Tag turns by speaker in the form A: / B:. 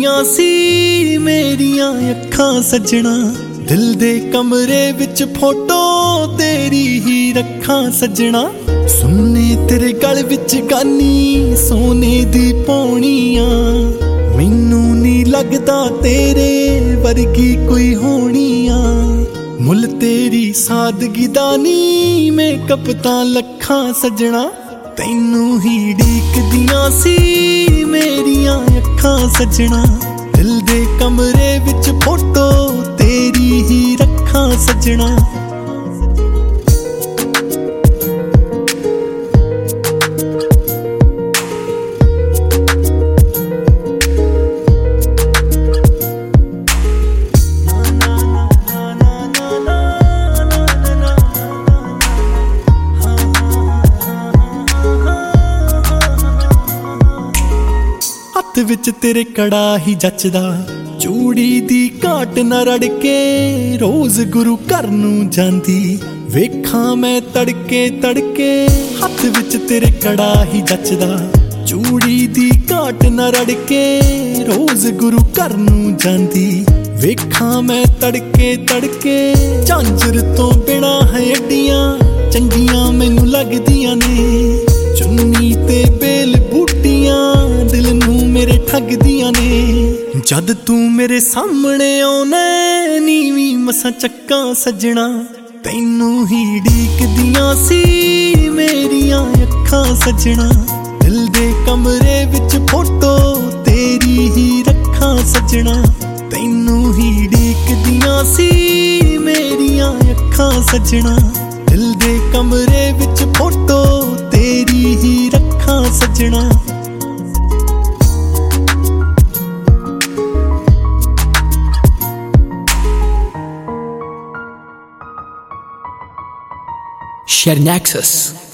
A: ਡੀਕਦੀਆਂ ਸੀ ਮੇਰੀਆਂ ਅੱਖਾਂ ਸੱਜਣਾ। ਦਿਲ ਦੇ ਕਮਰੇ ਵਿੱਚ ਫੋਟੋ ਤੇਰੀ ਹੀ ਰੱਖਾਂ ਸੱਜਣਾ। ਸੁਣਨੇ ਤੇਰੇ ਗਲ ਵਿੱਚ ਗਾਨੀ ਸੋਨੇ ਦੀ ਪੌਣੀਆਂ। ਮੈਨੂੰ ਨੀ ਲੱਗਦਾ ਤੇਰੇ ਵਰਗੀ ਕੋਈ ਹੋਣੀਆਂ। ਮੁੱਲ ਤੇਰੀ ਸਾਦਗੀ ਦਾ ਨੀ ਮੇਕਅਪ ਤਾਂ ਲੱਖਾਂ ਸੱਜਣਾ। ਤੈਨੂੰ ਹੀ ਡੀਕਦੀਆਂ ਸੀ ਮੇਰੀਆਂ ਅੱਖਾਂ ਸੱਜਣਾ। ਦਿਲ ਦੇ ਕਮਰੇ ਵਿੱਚ ਫੋਟੋ ਤੇਰੀ ਹੀ ਰੱਖਾਂ ਸੱਜਣਾ। ਹੱਥ ਵਿੱਚ ਤੇਰੇ ਕੜਾ ਹੀ ਜੱਚਦਾ। ਚੂੜੀ ਦੀ ਘਾਟ ਨਾ ਰੜ ਕੇ ਰੋਜ਼ ਗੁਰੂ ਘਰ ਨੂੰ ਜਾਂਦੀ। ਵੇਖਾਂ ਮੈਂ ਤੜਕੇ ਤੜਕੇ ਹੱਥ ਵਿੱਚ ਤੇਰੇ ਕੜਾ ਹੀ ਜੱਚਦਾ। ਚੂੜੀ ਦੀ ਘਾਟ ਨਾ ਰੜ ਕੇ ਰੋਜ਼ ਗੁਰੂ ਘਰ ਨੂੰ ਜਾਂਦੀ। ਵੇਖਾਂ ਮੈਂ ਤੜਕੇ ਤੜਕੇ ਝਾਂਜਰ ਤੋਂ ਬਿਨਾਂ ਹੈ ਅੱਡੀਆਂ ਚੰਗੀਆਂ ਮੈਨੂੰ ਲੱਗਦੀਆਂ ਨੇ। ਚੁੰਨੀ ਤੇ ਬੇਲ ਬੂਟੀਆਂ ਦਿਲ ਨੂੰ ਮੇਰੇ ਠੱਗਦੀਆਂ ਨੇ। ਜਦ ਤੂੰ ਮੇਰੇ ਸਾਹਮਣੇ ਆਉਣਾ ਨੀਵੀਂ ਮਸਾਂ ਚੱਕਾਂ ਸੱਜਣਾ। ਤੈਨੂੰ ਹੀ ਡੀਕਦੀਆਂ ਸੀ ਮੇਰੀਆਂ ਅੱਖਾਂ ਸੱਜਣਾ। ਦਿਲ ਦੇ ਕਮਰੇ ਵਿੱਚ ਫੋਟੋ ਤੇਰੀ ਹੀ ਰੱਖਾਂ ਸੱਜਣਾ। ਤੈਨੂੰ ਹੀ ਡੀਕਦੀਆਂ ਸੀ ਮੇਰੀਆਂ ਅੱਖਾਂ ਸੱਜਣਾ। ਦਿਲ ਦੇ ਕਮਰੇ ਵਿੱਚ ਫੋਟੋ ਤੇਰੀ ਹੀ ਰੱਖਾਂ ਸੱਜਣਾ।
B: Share Nexus.